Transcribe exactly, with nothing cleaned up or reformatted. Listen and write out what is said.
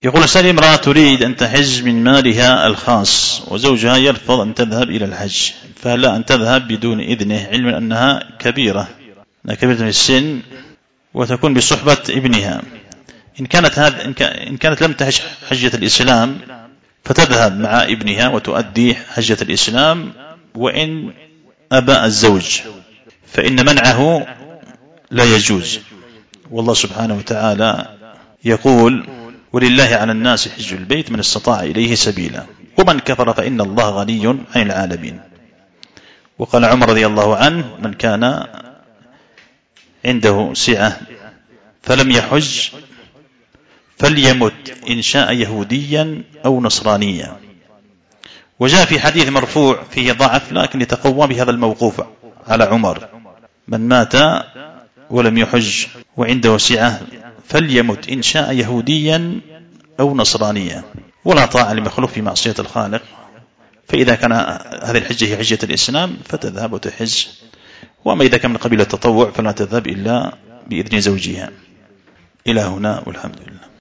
يقول السائل: امرأة تريد أن تحج من مالها الخاص وزوجها يرفض أن تذهب إلى الحج، فهل لا أن تذهب بدون إذنه، علما أنها كبيرة أنها كبيرة في السن وتكون بصحبة ابنها؟ إن كانت, هذ... إن كانت لم تحج حجة الإسلام فتذهب مع ابنها وتؤدي حجة الإسلام، وإن أبى الزوج فإن منعه لا يجوز. والله سبحانه وتعالى يقول: ولله على الناس حج البيت من استطاع إليه سبيلا ومن كفر فإن الله غني عن العالمين. وقال عمر رضي الله عنه: من كان عنده سعة فلم يحج فليمت إن شاء يهوديا أو نصرانيا. وجاء في حديث مرفوع فيه ضعف لكن يتقوى بهذا الموقوف على عمر: من مات ولم يحج وعنده سعة فليمت إن شاء يهوديا أو نصرانيا. ولا طاعة لمخلوق في معصية الخالق، فإذا كان هذه الحجة هي حجة الإسلام فتذهب وتحج، وأما إذا كان من قبيل التطوع فلا تذهب إلا بإذن زوجها. إلى هنا والحمد لله.